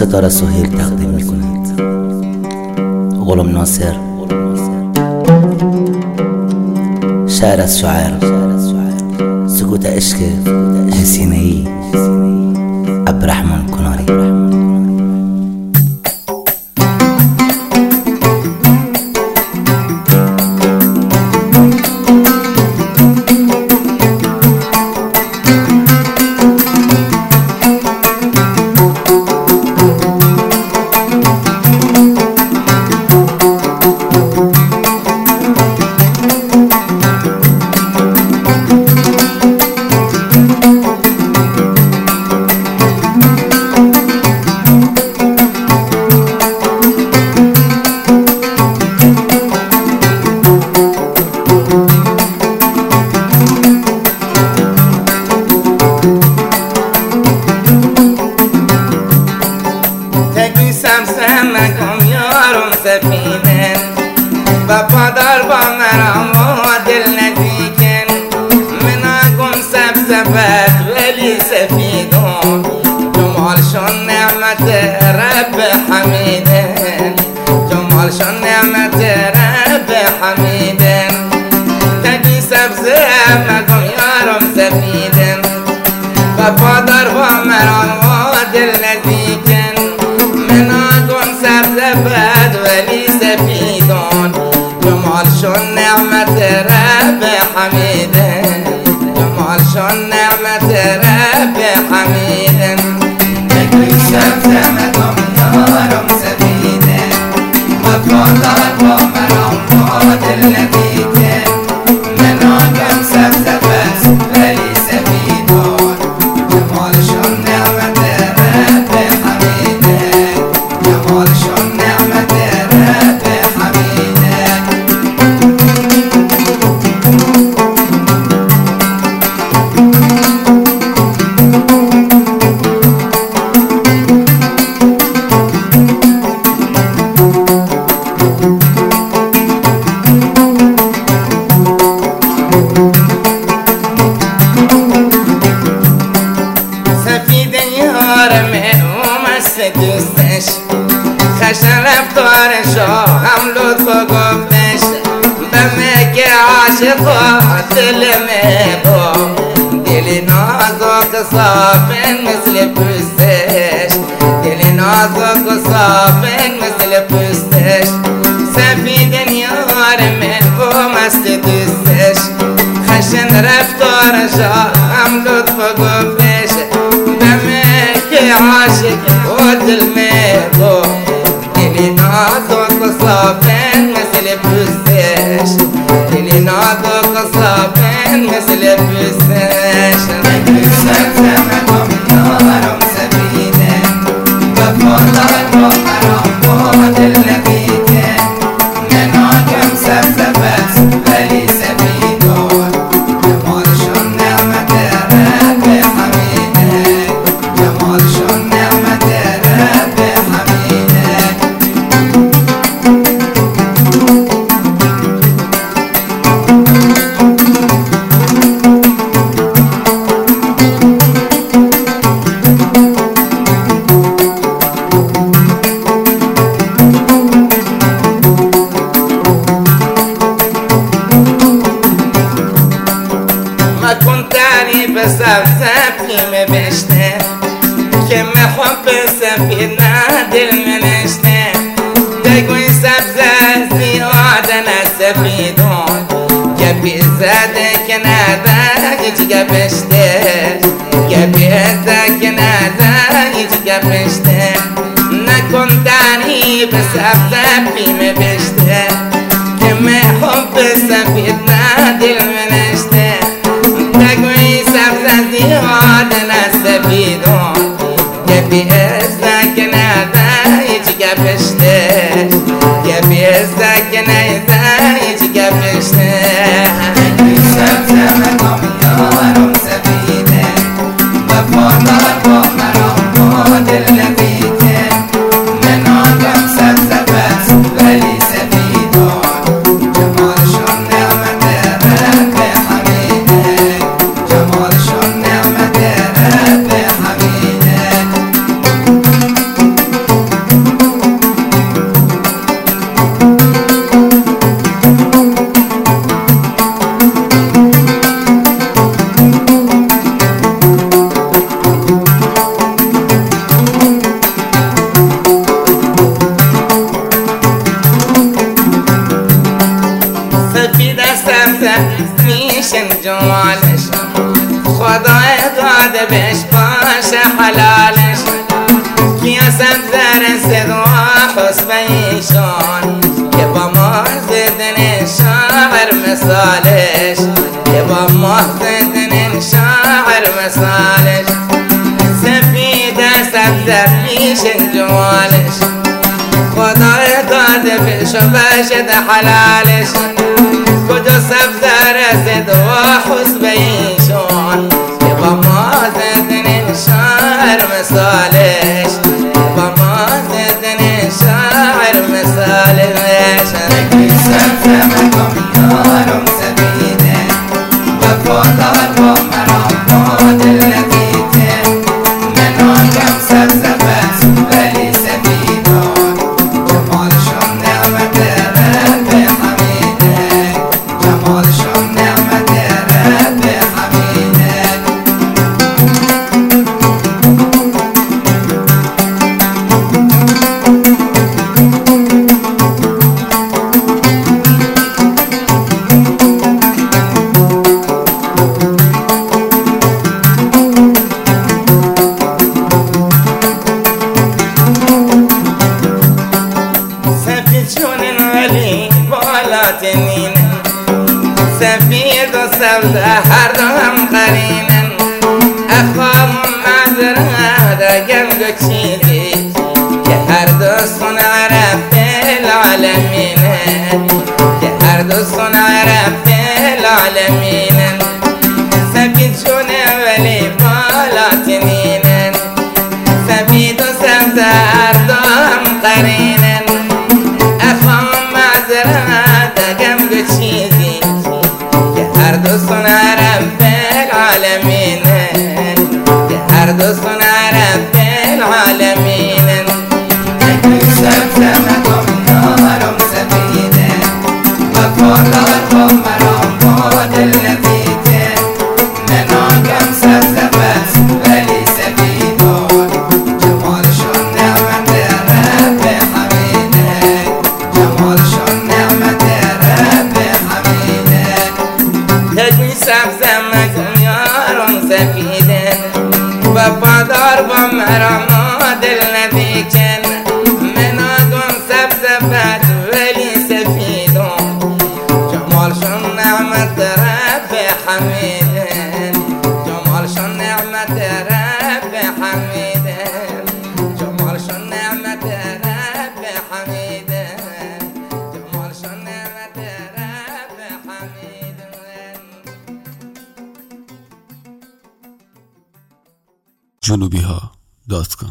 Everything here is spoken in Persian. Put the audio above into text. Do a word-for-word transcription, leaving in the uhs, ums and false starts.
ستاره سهیل تقدیم میکنند. غلام ناصر، شاعر از شاعر، سکوت عشق حسینه‌ای، عبدالرحمن کناری. سفینه وفادار با مرام و دل نزدیکن، مناگم سبزبت ولی سفیدون، جمالشون نعمت رب حمیدن، جمالشون نعمت رب حمیدن. تگی سبزه مگم یارم سفیدن وفادار با مرام و دل نزدیکن، مناگم سبزبت ولی سفیدون، جمالشون نعمت رب حمیدن، جمالشون نعمت رب حمیدن. تگی سبزه مگم یارم سفیدن وفادار با مرام و دل نزدیکن، مناگم سبزبت ولی سفیدون، جمالشون نعمت رب حمیدن، جمالشون نعمت رب حمیدن. دوستش خشن رفتارشو هم لطف گفتش، بمه که عاشقات دل میگو، دل نازک صافن مثل پوستش، دل نازک صافن مثل پوستش. سفیدن یار من مست دوستش، خشن رفتارشو هم لطف گفتش، بمه که عاشق و دل میگو، دل نازک صافن مثل پوستش، دل نازک صافن مثل پوستش. تگی سبزه مگم یارم سفیدن وفادار با مرام و دل نزدیکن، مناگم سبزبت ولی سفیدون، جمالشون نعمت رب حمیدن، جمالشون نعمت رب حمیدن. مکن تعریف سبزبی مبشته که محب سفید دل منشته، بگوی سبزه زیاده نسفیدون که بیزده که نده هیچ گپشته، که بیزده که نده هیچ گپشته. نکن تعریف سبزبی مبشته که محب سفید دل منشته، بگوی سبزه زیاده نسفیدون که بیزده که نده هیچ گپشته، که بیزده که نده هیچ گپشته. تگی سبزه مگم یارم سفیدن وفادار با مرام و دل نزدیکن، مناگم سبزبت ولی سبزه میشن جمالش خدای داده بهش باشه حلالش کیا سبزه رسید و حسب ایشان که با ماه زدن شاعر مثالش که با ماه زدن شاعر مثالش سفیده سبزه میشن جمالش خدای داده بهش باشد حلالش کجا سبزه رسید و حسب ایشان که با ما زدن شاعر مثالش که با ما زدن شاعر مثالش سبزه مکم یارم سفیده وفادار با مرام دل نتیجه من آگم سبزه بس ولی سفیدان جمالشون نعمت رب حمیده جمالشون نعمت رب حمیده سفید و سبزه هر دو هم قرینن افهام معذره دگم دو چیزی که هر دو صنع رب العالمینن که هر دو صنع رب العالمینن سفید شونه ولی بالاتنینن سفید و سبزه هر دو هم قرینن افهام معذره دگم دو چیزی هر دو صنع رب العالمین که هر دو صنع رب العالمین سبزه مکم یارم سفیده وفادار با مرام دل نتیجه من آگم سبزه بس ولی سفیدان جمالشون نعمت رب حمیده جمالشون نعمت رب حمیده تجوی سبزه مکن یارم سفیده وفادار با مرام دل نتیجه من آگم سبزه بس ولی سفیدان جمالشون نعمت رب حمیده جمالشون نعمت رب حمیده جمالشون نعمت رب حمیده جمالشون نعمت رب حمیده جنوبی ها دات کام